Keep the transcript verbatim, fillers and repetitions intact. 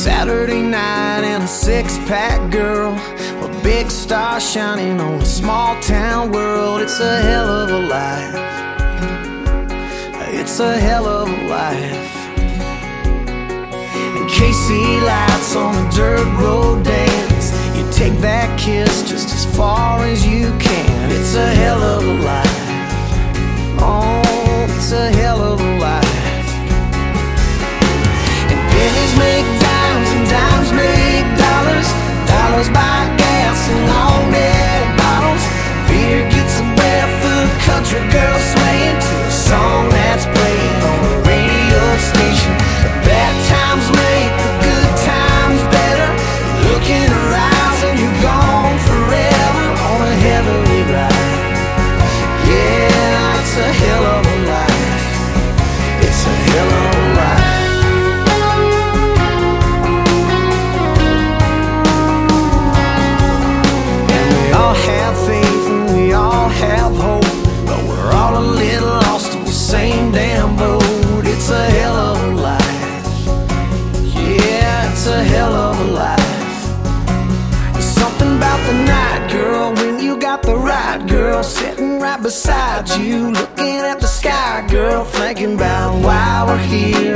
Saturday night and a six-pack girl, a big star shining on a small-town world. It's a hell of a life. It's a hell of a life. And K C lights on a dirt road dance. You take that kiss just as far as you can. It's a hell of a life. Oh, it's a hell of a life. And pennies make dimes and dimes make dollars. Dollars buy gas in long-neck bottles. Beer gets a barefoot country girl swaying to a song that's playing on the radio station. The bad times make the good times better. You look in her eyes and you're gone forever on a heavenly ride. Yeah, it's a hell of a life. It's a hell of a life. And we all have faith and we all have hope, but we're all a little lost in the same damn boat. It's a hell of a life. Yeah, it's a hell of a life. There's something about the night, girl, when you got the right girl sitting right beside you, looking at the sky, girl, thinking about why we're here